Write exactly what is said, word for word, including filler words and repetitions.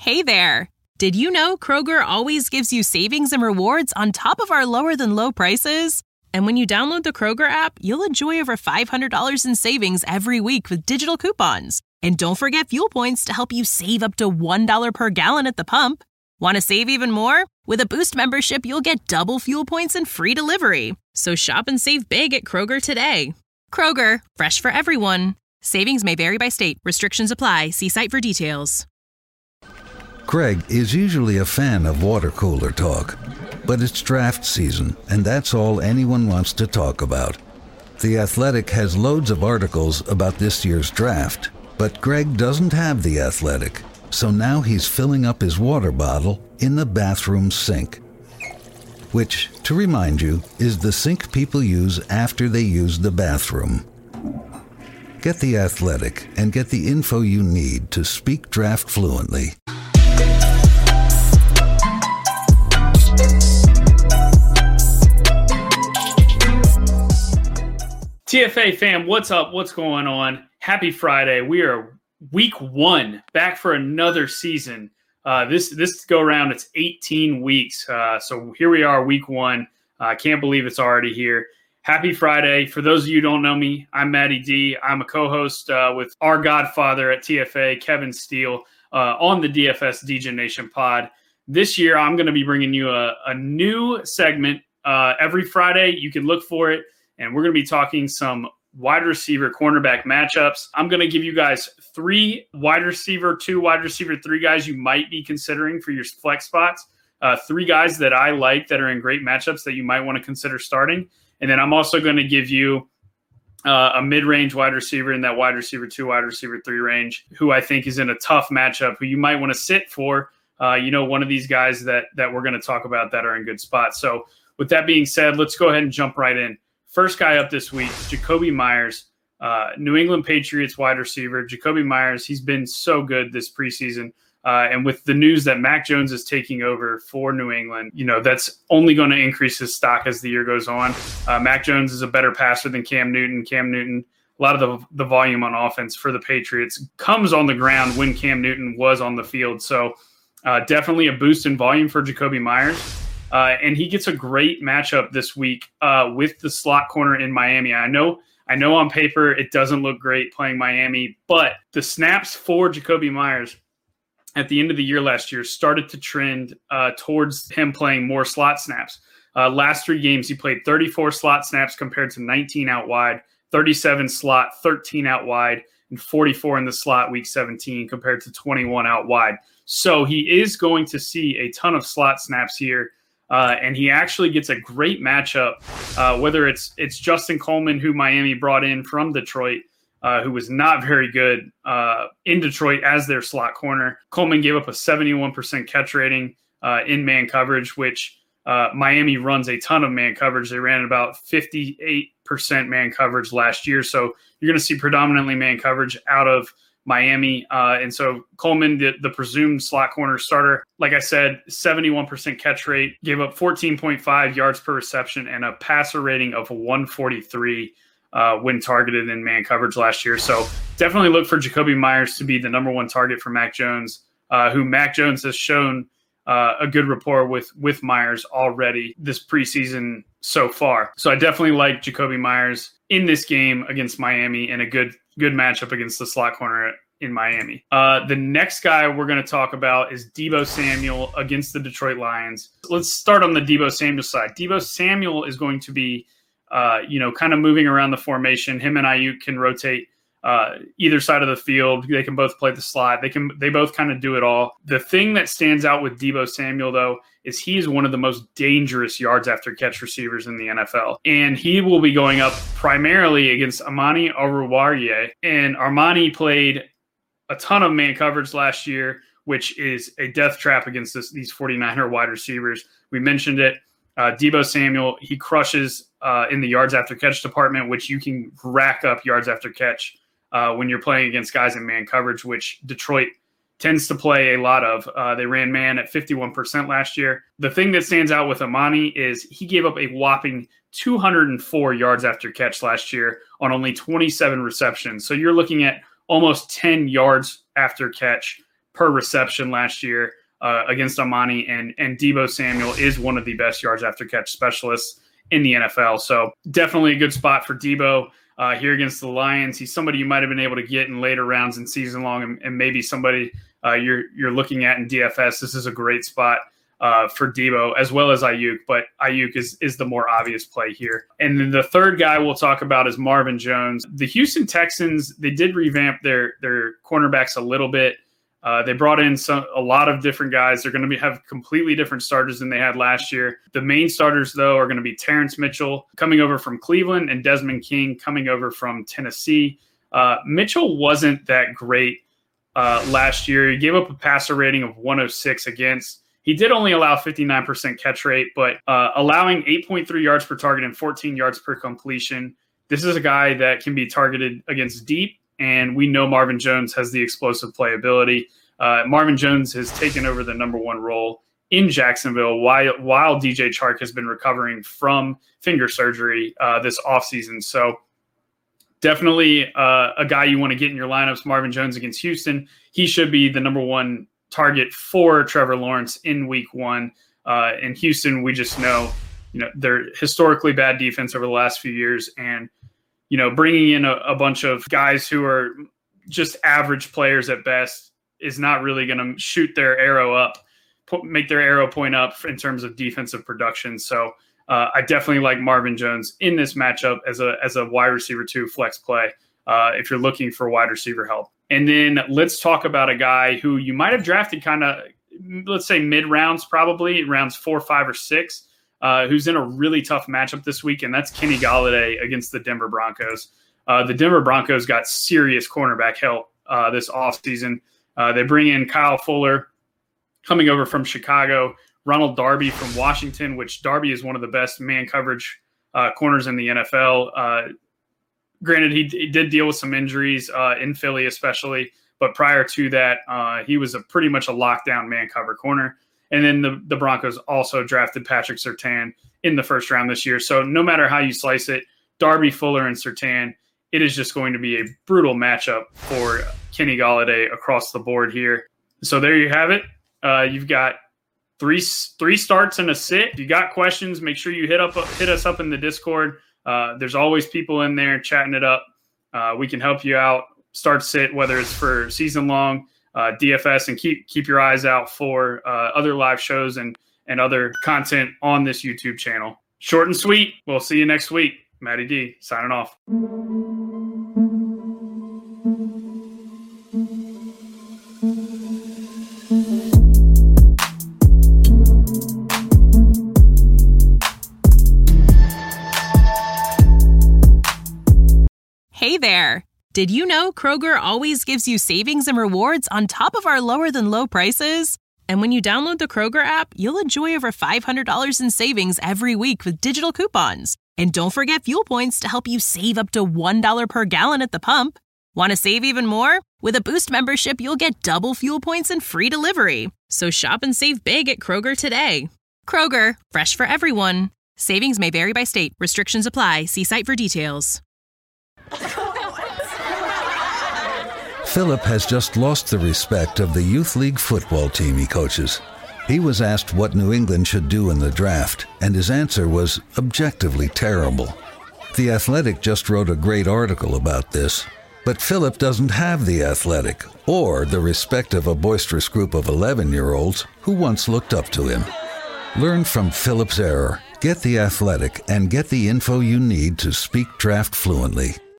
Hey there! Did you know Kroger always gives you savings and rewards on top of our lower-than-low prices? And when you download the Kroger app, you'll enjoy over five hundred dollars in savings every week with digital coupons. And don't forget fuel points to help you save up to one dollar per gallon at the pump. Want to save even more? With a Boost membership, you'll get double fuel points and free delivery. So shop and save big at Kroger today. Kroger, fresh for everyone. Savings may vary by state. Restrictions apply. See site for details. Greg is usually a fan of water cooler talk, but it's draft season, and that's all anyone wants to talk about. The Athletic has loads of articles about this year's draft, but Greg doesn't have The Athletic, so now he's filling up his water bottle in the bathroom sink, which, to remind you, is the sink people use after they use the bathroom. Get The Athletic and get the info you need to speak draft fluently. T F A fam, what's up? What's going on? Happy Friday. We are week one, back for another season. Uh, this this go around, it's eighteen weeks. Uh, so here we are, week one. I uh, can't believe it's already here. Happy Friday. For those of you who don't know me, I'm Matty D. I'm a co-host uh, with our godfather at T F A, Kevin Steele, uh, on the D F S D J Nation pod. This year, I'm going to be bringing you a, a new segment uh, every Friday. You can look for it. And we're going to be talking some wide receiver cornerback matchups. I'm going to give you guys three wide receiver, two wide receiver, three guys you might be considering for your flex spots. Uh, three guys that I like that are in great matchups that you might want to consider starting. And then I'm also going to give you uh, a mid-range wide receiver in that wide receiver two, wide receiver three range, who I think is in a tough matchup, who you might want to sit for. Uh, you know, one of these guys that that we're going to talk about that are in good spots. So with that being said, let's go ahead and jump right in. First guy up this week, Jakobi Meyers, uh, New England Patriots wide receiver. Jakobi Meyers, he's been so good this preseason. Uh, and with the news that Mac Jones is taking over for New England, you know, that's only going to increase his stock as the year goes on. Uh, Mac Jones is a better passer than Cam Newton. Cam Newton, a lot of the, the volume on offense for the Patriots comes on the ground when Cam Newton was on the field. So uh, definitely a boost in volume for Jakobi Meyers. Uh, and he gets a great matchup this week uh, with the slot corner in Miami. I know I know on paper it doesn't look great playing Miami, but the snaps for Jakobi Meyers at the end of the year last year started to trend uh, towards him playing more slot snaps. Uh, last three games, he played thirty-four slot snaps compared to nineteen out wide, thirty-seven slot, thirteen out wide, and forty-four in the slot week seventeen compared to twenty-one out wide. So he is going to see a ton of slot snaps here. Uh, and he actually gets a great matchup, uh, whether it's it's Justin Coleman, who Miami brought in from Detroit, uh, who was not very good uh, in Detroit as their slot corner. Coleman gave up a seventy-one percent catch rating uh, in man coverage, which uh, Miami runs a ton of man coverage. They ran about fifty-eight percent man coverage last year. So you're going to see predominantly man coverage out of Miami. Uh, and so Coleman, the, the presumed slot corner starter, like I said, seventy-one percent catch rate, gave up fourteen point five yards per reception and a passer rating of one forty-three uh, when targeted in man coverage last year. So definitely look for Jakobi Meyers to be the number one target for Mac Jones, uh, who Mac Jones has shown uh, a good rapport with, with Meyers already this preseason so far. So I definitely like Jakobi Meyers in this game against Miami and a good good matchup against the slot corner in Miami. Uh, the next guy we're going to talk about is Deebo Samuel against the Detroit Lions. Let's start on the Deebo Samuel side. Deebo Samuel is going to be, uh, you know, kind of moving around the formation. Him and Ayuk can rotate uh, either side of the field. They can both play the slot. They can. They both kind of do it all. The thing that stands out with Deebo Samuel, though, is he is one of the most dangerous yards after catch receivers in the N F L. And he will be going up primarily against Amani Oruwariye. And Armani played a ton of man coverage last year, which is a death trap against this, these 49er wide receivers. We mentioned it. Uh, Deebo Samuel, he crushes uh, in the yards after catch department, which you can rack up yards after catch uh, when you're playing against guys in man coverage, which Detroit tends to play a lot of. Uh, they ran man at fifty-one percent last year. The thing that stands out with Amani is he gave up a whopping two hundred four yards after catch last year on only twenty-seven receptions. So you're looking at almost ten yards after catch per reception last year uh, against Amani, and and Deebo Samuel is one of the best yards after catch specialists in the N F L. So definitely a good spot for Deebo uh, here against the Lions. He's somebody you might have been able to get in later rounds and season long, and, and maybe somebody uh, you're you're looking at in D F S. This is a great spot uh, for Deebo as well as Ayuk, but Ayuk is is the more obvious play here. And then the third guy we'll talk about is Marvin Jones. The Houston Texans, they did revamp their their cornerbacks a little bit. Uh, they brought in some a lot of different guys. They're going to be, have completely different starters than they had last year. The main starters, though, are going to be Terrence Mitchell coming over from Cleveland and Desmond King coming over from Tennessee. Uh, Mitchell wasn't that great uh, last year. He gave up a passer rating of one oh six against. He did only allow fifty-nine percent catch rate, but uh, allowing eight point three yards per target and fourteen yards per completion. This is a guy that can be targeted against deep, and we know Marvin Jones has the explosive playability. Uh, Marvin Jones has taken over the number one role in Jacksonville while, while D J Chark has been recovering from finger surgery uh, this offseason. So definitely uh, a guy you want to get in your lineups, Marvin Jones against Houston. He should be the number one target for Trevor Lawrence in week one. Uh, in Houston, we just know, you know, they're historically bad defense over the last few years, and you know, bringing in a, a bunch of guys who are just average players at best is not really going to shoot their arrow up, put, make their arrow point up in terms of defensive production. So uh, I definitely like Marvin Jones in this matchup as a as a wide receiver two flex play uh, if you're looking for wide receiver help. And then let's talk about a guy who you might have drafted kind of, let's say mid rounds, probably rounds four, five, or six. Uh, who's in a really tough matchup this week, and that's Kenny Golladay against the Denver Broncos. Uh, the Denver Broncos got serious cornerback help uh, this offseason. Uh, they bring in Kyle Fuller coming over from Chicago, Ronald Darby from Washington, which Darby is one of the best man coverage uh, corners in the N F L. Uh, granted, he, he did deal with some injuries uh, in Philly especially, but prior to that, uh, he was a pretty much a lockdown man cover corner. And then the, the Broncos also drafted Patrick Surtain in the first round this year. So no matter how you slice it, Darby, Fuller, and Surtain, it is just going to be a brutal matchup for Kenny Golladay across the board here. So there you have it. Uh, you've got three three starts and a sit. If you got questions, make sure you hit up hit us up in the Discord. Uh, there's always people in there chatting it up. Uh, we can help you out. Start, sit, whether it's for season long, Uh, D F S, and keep keep your eyes out for uh, other live shows and and other content on this YouTube channel. Short and sweet. We'll see you next week. Matty D signing off. Hey there. Did you know Kroger always gives you savings and rewards on top of our lower than low prices? And when you download the Kroger app, you'll enjoy over five hundred dollars in savings every week with digital coupons. And don't forget fuel points to help you save up to one dollar per gallon at the pump. Want to save even more? With a Boost membership, you'll get double fuel points and free delivery. So shop and save big at Kroger today. Kroger, fresh for everyone. Savings may vary by state. Restrictions apply. See site for details. Philip has just lost the respect of the youth league football team he coaches. He was asked what New England should do in the draft, and his answer was objectively terrible. The Athletic just wrote a great article about this, but Philip doesn't have the Athletic or the respect of a boisterous group of eleven-year-olds who once looked up to him. Learn from Philip's error, get the Athletic, and get the info you need to speak draft fluently.